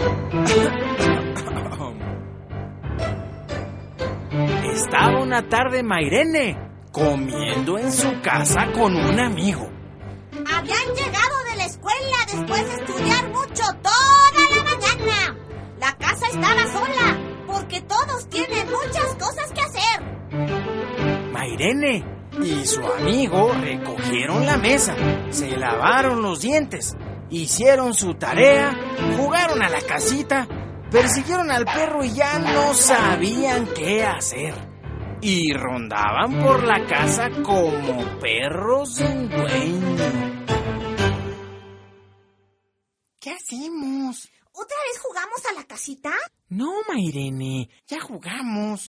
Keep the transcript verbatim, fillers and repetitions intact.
Estaba una tarde Mairene comiendo en su casa con un amigo. Habían llegado de la escuela después de estudiar mucho toda la mañana. La casa estaba sola porque todos tienen muchas cosas que hacer. Mairene y su amigo recogieron la mesa, se lavaron los dientes, hicieron su tarea, jugaron a la casita, persiguieron al perro y ya no sabían qué hacer. Y rondaban por la casa como perros sin dueño. ¿Qué hacemos? ¿Otra vez jugamos a la casita? No, Mairene, ya jugamos.